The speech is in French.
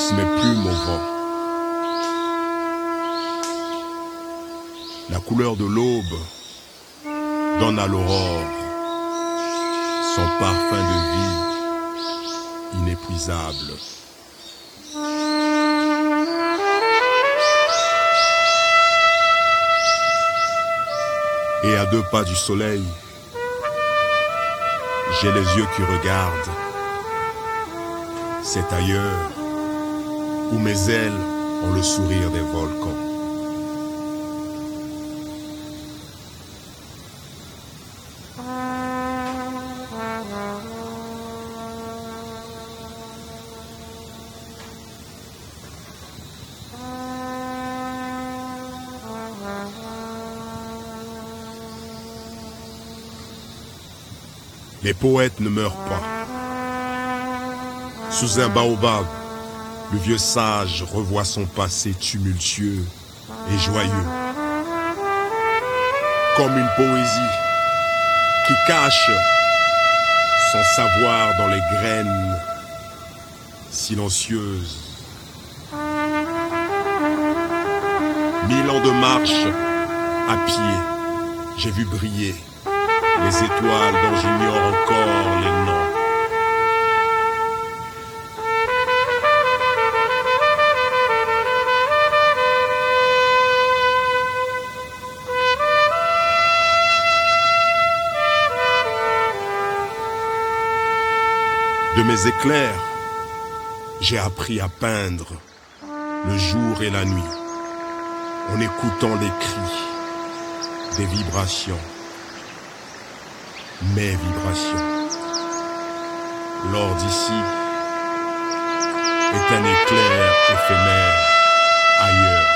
pousse mes plumes au vent. La couleur de l'aube donne à l'aurore son parfum de vie inépuisable. Et à 2 pas du soleil, j'ai les yeux qui regardent. C'est ailleurs où mes ailes ont le sourire des volcans. Les poètes ne meurent pas. Sous un baobab, le vieux sage revoit son passé tumultueux et joyeux. Comme une poésie qui cache son savoir dans les graines silencieuses. 1000 ans de marche à pied, j'ai vu briller les étoiles dont j'ignore encore les noms. De mes éclairs, j'ai appris à peindre le jour et la nuit, en écoutant les cris, des vibrations. Mes vibrations. L'or d'ici est un éclair éphémère ailleurs.